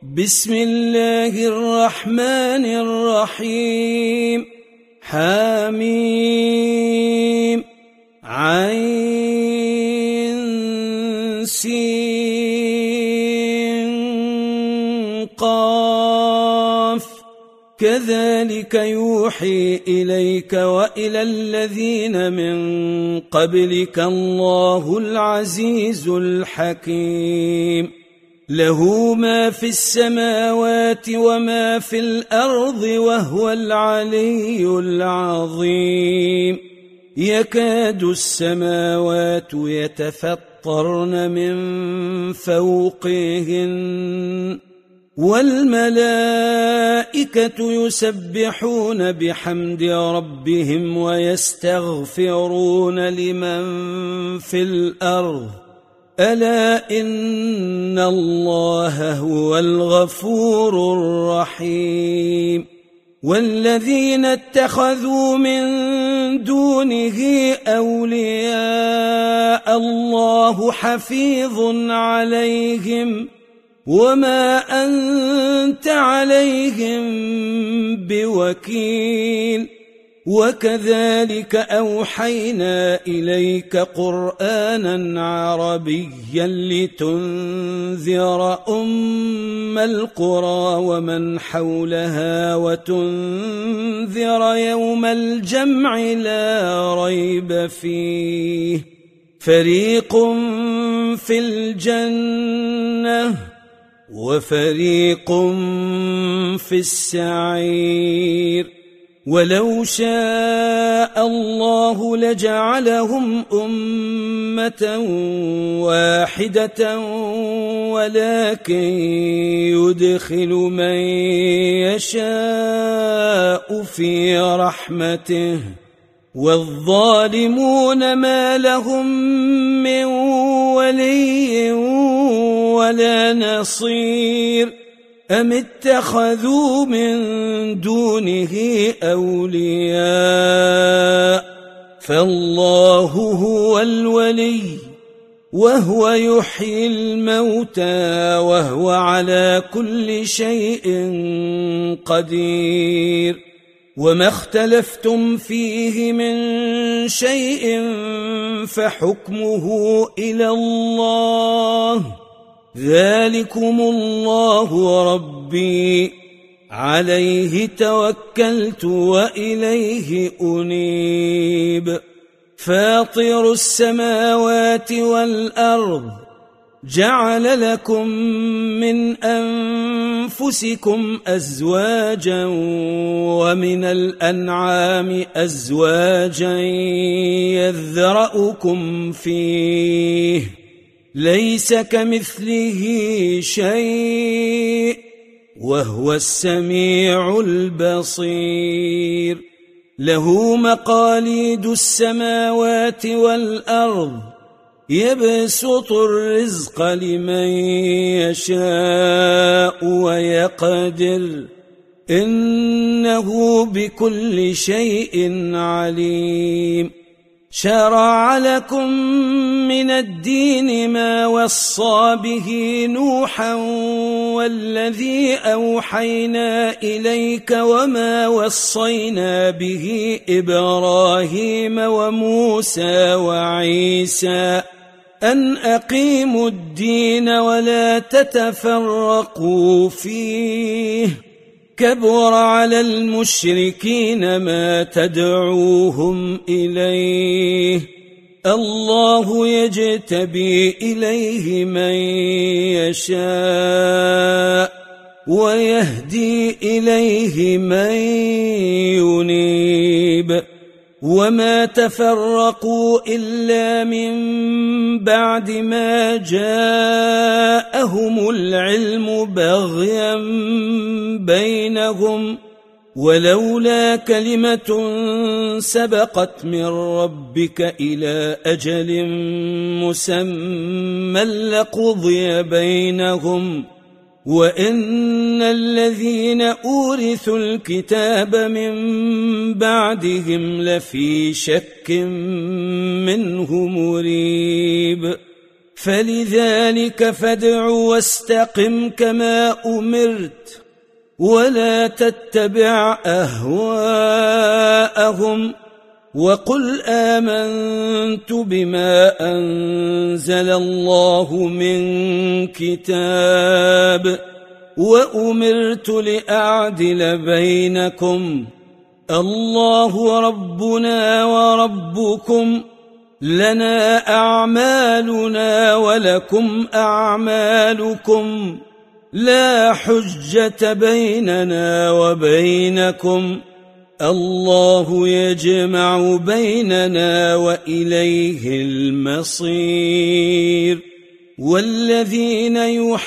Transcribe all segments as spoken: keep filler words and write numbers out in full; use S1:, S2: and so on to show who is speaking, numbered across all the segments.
S1: بسم الله الرحمن الرحيم حميم عين سين قاف كذلك يوحي إليك وإلى الذين من قبلك الله العزيز الحكيم له ما في السماوات وما في الأرض وهو العلي العظيم يكاد السماوات يتفطرن من فوقهن والملائكة يسبحون بحمد ربهم ويستغفرون لمن في الأرض ألا إن الله هو الغفور الرحيم والذين اتخذوا من دونه أولياء الله حفيظ عليهم وما أنت عليهم بوكيل وكذلك أوحينا إليك قرآنا عربيا لتنذر أم القرى ومن حولها وتنذر يوم الجمع لا ريب فيه فريق في الجنة وفريق في السعير ولو شاء الله لجعلهم أمة واحدة ولكن يدخل من يشاء في رحمته والظالمون ما لهم من ولي ولا نصير أم اتخذوا من دونه أولياء فالله هو الولي وهو يحيي الموتى وهو على كل شيء قدير وما اختلفتم فيه من شيء فحكمه إلى الله ذلكم الله ربي عليه توكلت وإليه أنيب فاطر السماوات والأرض جعل لكم من أنفسكم أزواجا ومن الأنعام أزواجا يذرأكم فيه ليس كمثله شيء وهو السميع البصير له مقاليد السماوات والأرض يبسط الرزق لمن يشاء ويقدر إنه بكل شيء عليم شرع لكم من الدين ما وصى به نوحا والذي أوحينا إليك وما وصينا به إبراهيم وموسى وعيسى أن أقيموا الدين ولا تتفرقوا فيه كبر على المشركين ما تدعوهم إليه الله يجتبي إليه من يشاء ويهدي إليه من ينيب وما تفرقوا إلا من بعد ما جاءهم العلم بغيا بينهم ولولا كلمة سبقت من ربك إلى أجل مسمى لقضي بينهم وإن الذين أورثوا الكتاب من بعدهم لفي شك منه مريب فلذلك فادع واستقم كما أمرت ولا تتبع أهواءهم وقل آمنت بما أنزل الله من كتاب وأمرت لأعدل بينكم الله ربنا وربكم لنا أعمالنا ولكم أعمالكم لا حجة بيننا وبينكم الله يجمع بيننا وإليه المصير والذين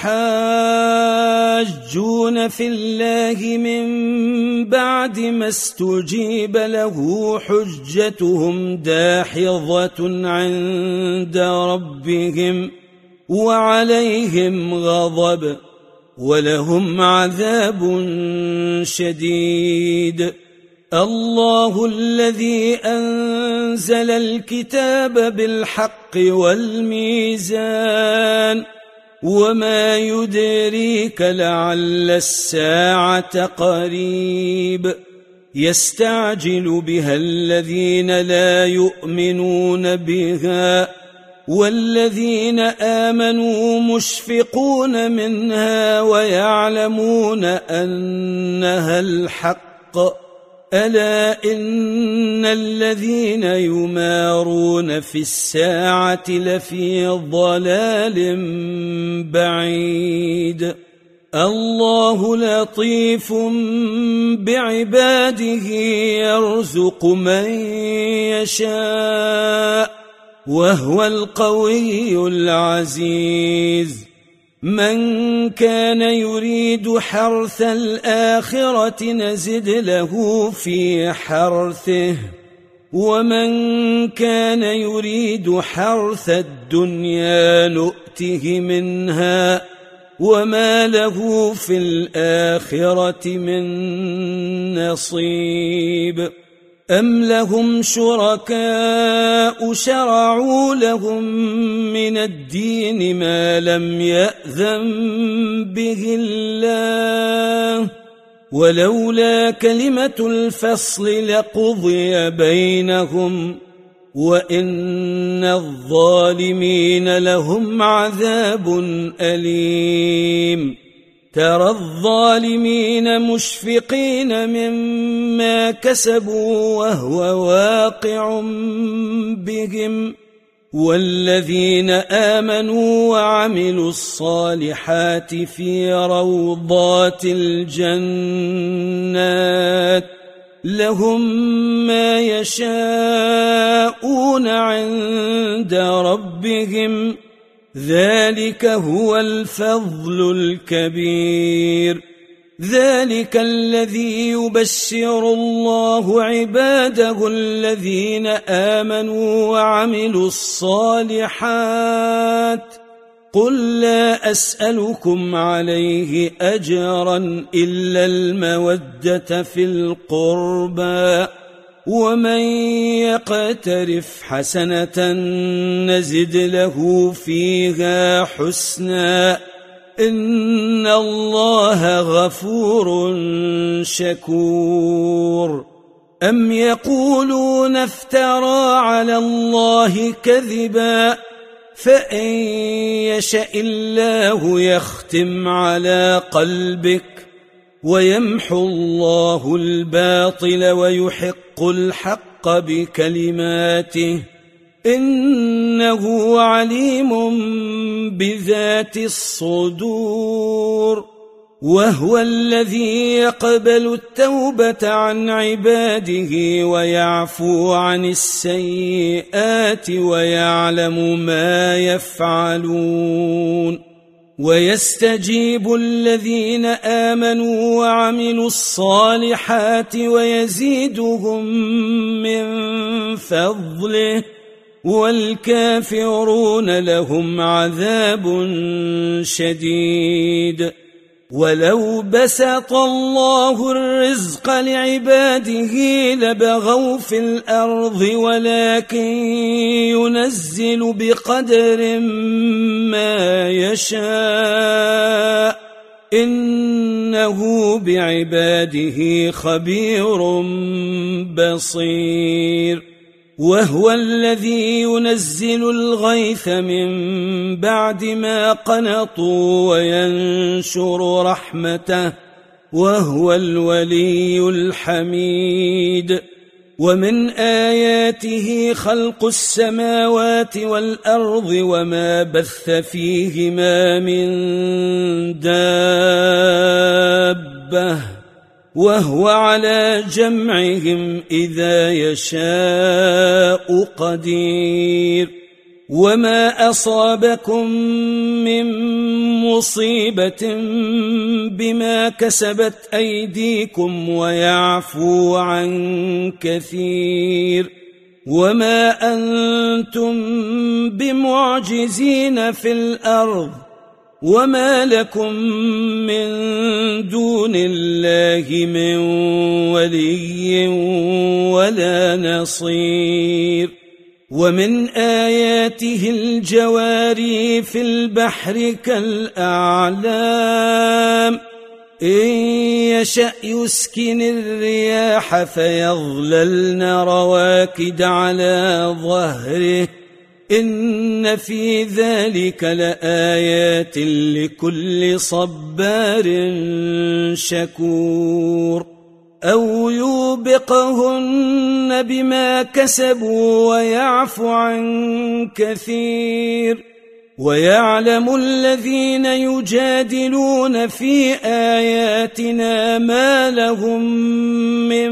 S1: يحاجون في الله من بعد ما استجيب له حجتهم داحضة عند ربهم وعليهم غضب ولهم عذاب شديد الله الذي أنزل الكتاب بالحق والميزان وما يدريك لعل الساعة قريب يستعجل بها الذين لا يؤمنون بها والذين آمنوا مشفقون منها ويعلمون أنها الحق ألا إن الذين يمارون في الساعة لفي ضلال بعيد الله لطيف بعباده يرزق من يشاء وهو القوي العزيز من كان يريد حرث الآخرة نزد له في حرثه ومن كان يريد حرث الدنيا نؤته منها وما له في الآخرة من نصيب أم لهم شركاء شرعوا لهم من الدين ما لم يأذن به الله ولولا كلمة الفصل لقضي بينهم وإن الظالمين لهم عذاب أليم ترى الظالمين مشفقين مما كسبوا وهو واقع بهم والذين آمنوا وعملوا الصالحات في روضات الجنات لهم ما يشاءون عند ربهم ذلك هو الفضل الكبير ذلك الذي يبشر الله عباده الذين آمنوا وعملوا الصالحات قل لا أسألكم عليه أجرا إلا المودة في القربى ومن يقترف حسنة نزد له فيها حسنا إن الله غفور شكور أم يقولون افترى على الله كذبا فإن يشأ الله يختم على قلبك ويمحو الله الباطل ويحق الحق بكلماته إنه عليم بذات الصدور وهو الذي يقبل التوبة عن عباده ويعفو عن السيئات ويعلم ما يفعلون ويستجيب الذين آمنوا وعملوا الصالحات ويزيدهم من فضله والكافرون لهم عذاب شديد ولو بسط الله الرزق لعباده لبغوا في الأرض ولكن ينزل بقدر ما يشاء إنه بعباده خبير بصير وهو الذي ينزل الغيث من بعد ما قنطوا وينشر رحمته وهو الولي الحميد ومن آياته خلق السماوات والأرض وما بث فيهما من دابة وهو على جمعهم إذا يشاء قدير وما أصابكم من مصيبة بما كسبت أيديكم ويعفو عن كثير وما أنتم بمعجزين في الأرض وما لكم من دون الله من ولي ولا نصير ومن آياته الجواري في البحر كالأعلام إن يشأ يسكن الرياح فيظللن رواكد على ظهره إن في ذلك لآيات لكل صبار شكور أو يوبقهن بما كسبوا ويعفو عن كثير ويعلم الذين يجادلون في آياتنا ما لهم من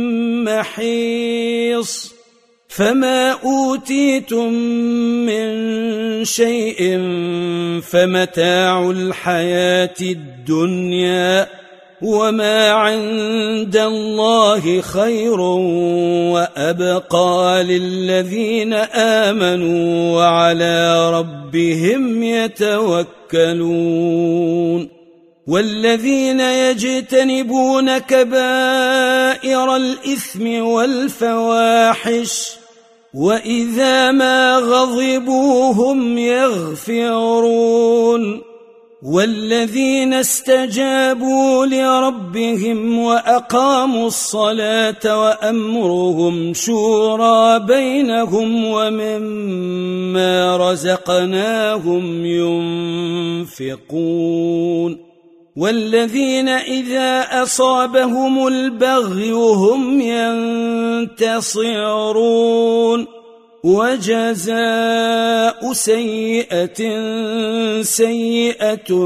S1: محيص فما أوتيتم من شيء فمتاع الحياة الدنيا وما عند الله خير وأبقى للذين آمنوا وعلى ربهم يتوكلون والذين يجتنبون كبائر الإثم والفواحش وإذا ما غضبوا هم يغفرون والذين استجابوا لربهم وأقاموا الصلاة وأمرهم شورى بينهم ومما رزقناهم ينفقون والذين إذا أصابهم البغي هم ينتصرون وجزاء سيئة سيئة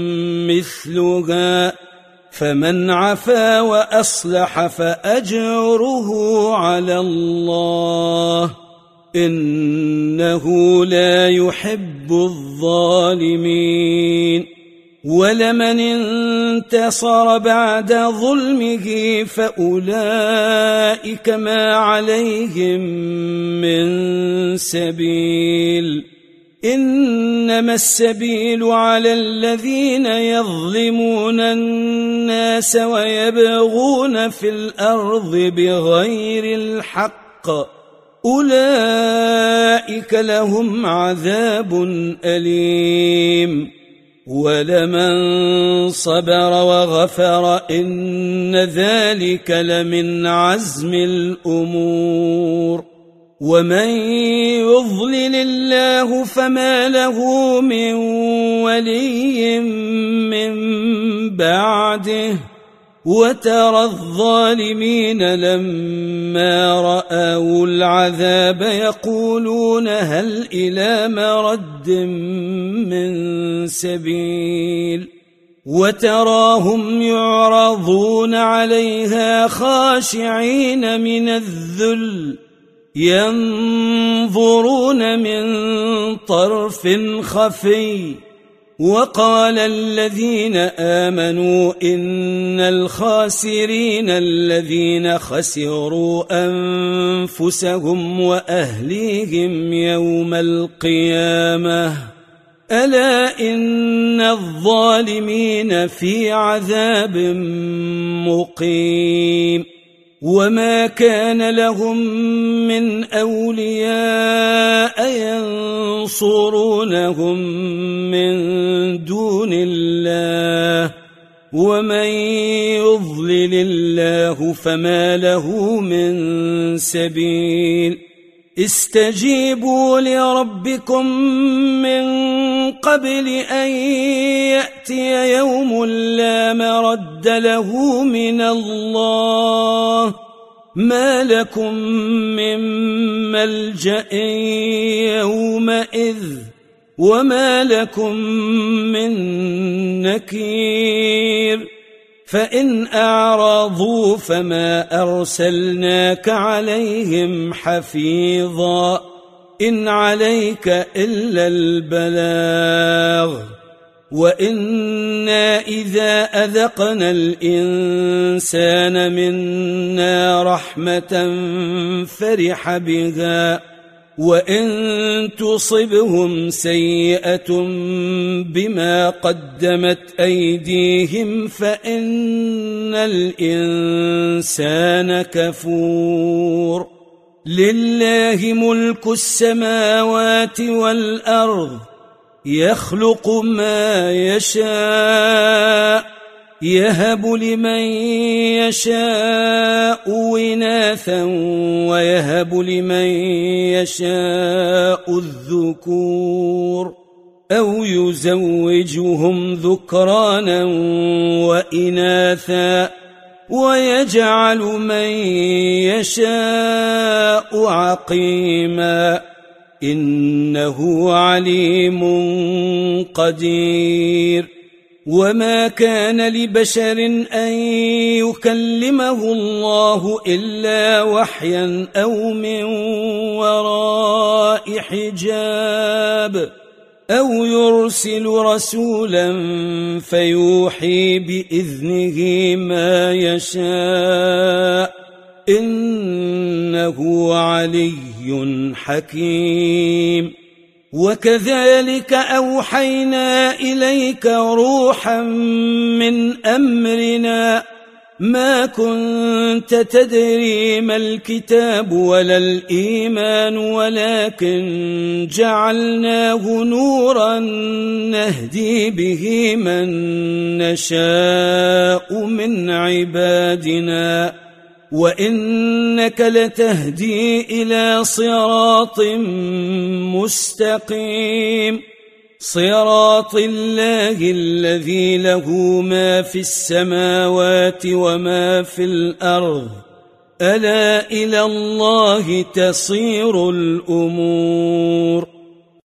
S1: مثلها فمن عفا وأصلح فأجره على الله إنه لا يحب الظالمين ولمن انتصر بعد ظلمه فأولئك ما عليهم من سبيل إنما السبيل على الذين يظلمون الناس ويبغون في الأرض بغير الحق أولئك لهم عذاب أليم ولمن صبر وغفر إن ذلك لمن عزم الأمور ومن يضلل الله فما له من ولي من بعده وترى الظالمين لما رأوا العذاب يقولون هل إلى مرد من سبيل وتراهم يعرضون عليها خاشعين من الذل ينظرون من طرف خفي وقال الذين آمنوا إن الخاسرين الذين خسروا أنفسهم وأهليهم يوم القيامة ألا إن الظالمين في عذاب مقيم وما كان لهم من أولياء ينصرونهم من دون الله ومن يضلل الله فما له من سبيل استجيبوا لربكم من قبل أن يأتي يوم لا مرد له من الله ما لكم من ملجأ يومئذ وما لكم من نكير فإن أعرضوا فما أرسلناك عليهم حفيظا إن عليك إلا البلاغ وإنا إذا أذقنا الإنسان منا رحمة فرح بها وإن تصبهم سيئة بما قدمت أيديهم فإن الإنسان كفور لله ملك السماوات والأرض يخلق ما يشاء يهب لمن يشاء إناثا ويهب لمن يشاء الذكور أو يزوجهم ذكرانا وإناثا ويجعل من يشاء عقيما إنه عليم قدير وما كان لبشر أن يكلمه الله إلا وحيا أو من وراء حجاب أو يرسل رسولا فيوحي بإذنه ما يشاء إنه علي حكيم وكذلك أوحينا إليك روحا من أمرنا ما كنت تدري ما الكتاب ولا الإيمان ولكن جعلناه نورا نهدي به من نشاء من عبادنا وإنك لتهدي إلى صراط مستقيم صراط الله الذي له ما في السماوات وما في الأرض ألا إلى الله تصير الأمور